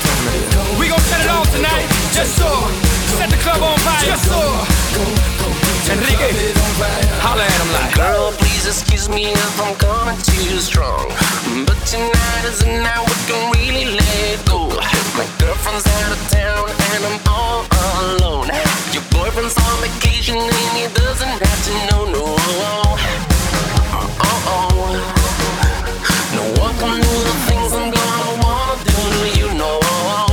We gon' set it off tonight. Yes, sir. Set the club on fire. Yes, sir. Enrique, holla at him like. Girl, please excuse me if I'm coming too strong, but tonight is the night we can really let go. My girlfriend's out of town and I'm all alone. Your boyfriend's on vacation and he doesn't have to know, no. No one can do the things I'm gonna wanna do to you, no.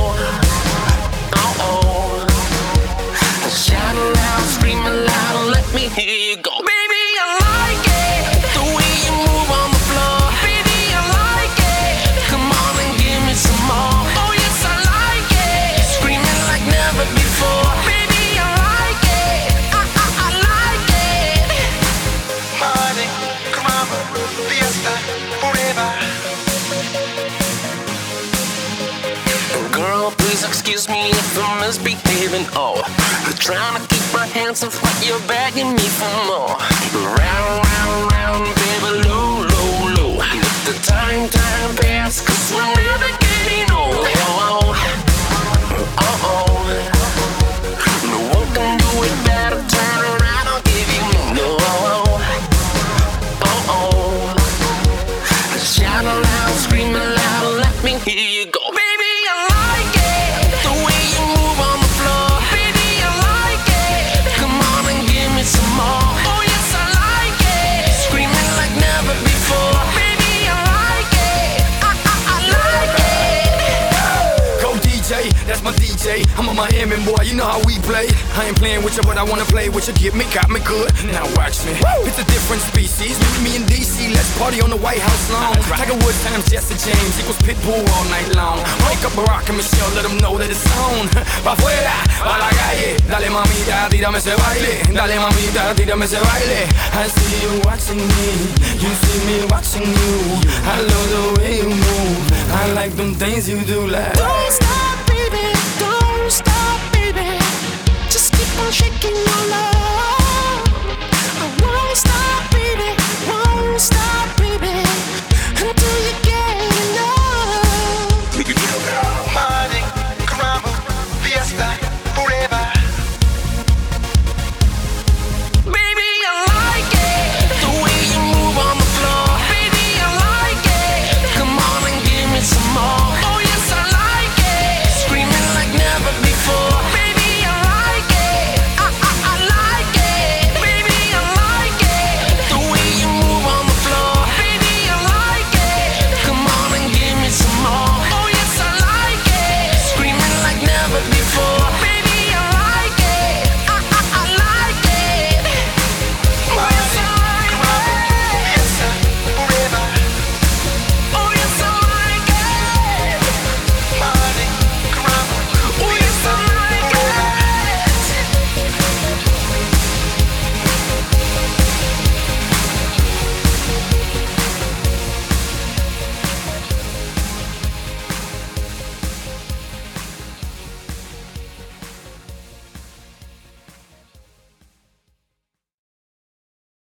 Shout aloud, scream aloud, let me hear you go. Baby, I like it, the way you move on the floor. Baby, I like it, come on and give me some more. Oh yes, I like it, screaming like never before. Baby, I like it, I like it. Party, come on, fiesta, forever. Girl, please excuse me if I'm misbehaving. Oh, trying to keep my hands off what you're begging me for more. Round, round, round, baby, low, low, low. Let the time pass, 'cause we're never getting old. No one can do it better. Turn around, I'll give you more. Shout aloud, scream aloud, let me hear you go. Baby, I like it, the way you move on the floor. Baby, I like it, come on and give me some more. Oh yes, I like it, screaming like never before. Baby, I like it, I like it. Go DJ, that's my DJ. I'm a Miami boy, you know how we play. I ain't playing with you, but I wanna play with you. Get me, got me good. Now watch me. It's a different species. Meet me in DC, let's party on the White House lawn. Tiger Woods times Jesse James equals Pitbull all night long. Wake up Barack and Michelle, let them know that it's on. Pa' afuera, pa' la calle. Dale mamita, tírame ese baile. Dale mamita, tírame ese baile. I see you watching me, you see me watching you. I love the way you move, I like them things you do like. Don't stop, baby, don't stop, baby. Just keep on shaking your love. I won't stop, baby, won't stop.